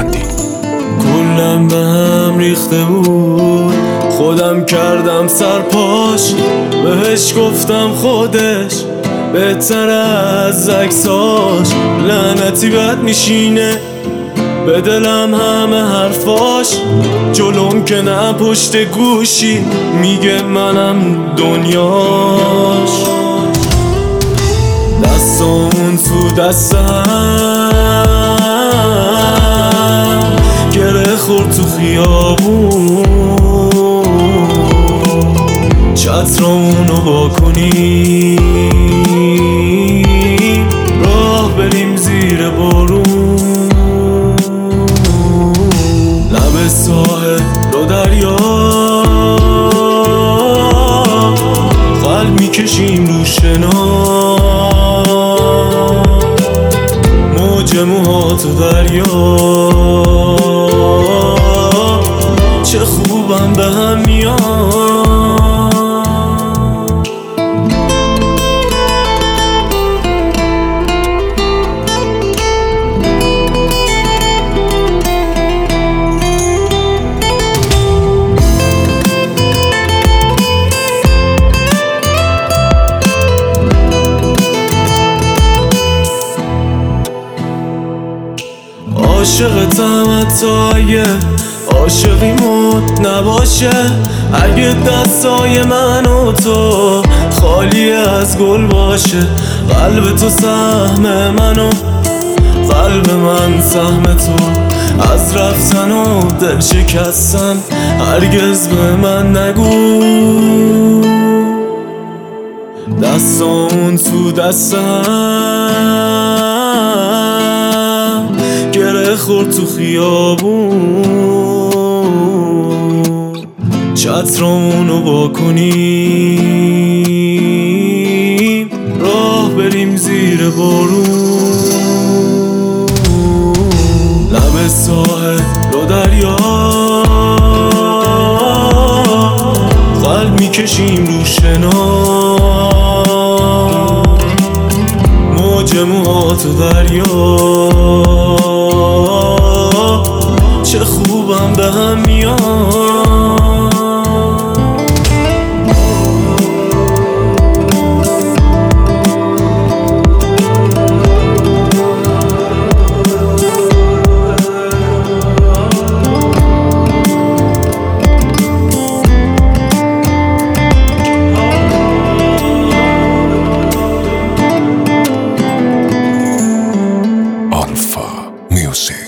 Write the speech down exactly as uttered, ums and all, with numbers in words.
فندی. کلم به هم ریخته بود، خودم کردم سرپاش، بهش گفتم خودش بهتر از عکساش. لعنتی بد میشینه به دلم همه حرفاش، جلوم که نه پشت گوشی میگه منم دنیاش. دستامون تو دستم گره خورد تو خیابون، چترامونو با کنیم راه بریم زیر بارون. لب ساحل رو دریا قلب میکشیم رو شنا، موج موهاتو دریا چه خوبم به هم میاد. عاشقتم حتی اگه عاشقیمون نباشه، اگه دستای من و تو خالی از گل باشه. قلب تو سهم منو، قلب من سهم تو، از رفتن و دل شکستن هرگز به من نگو. دستامون تو دستم گره خورد تو خیابون، چترامونو با کنیم راه بریم زیر بارون. لب ساحل رو دریا قلب میکشیم رو شنا، موج موهاتو دریا چه خوبم به هم میاد. Alpha Music.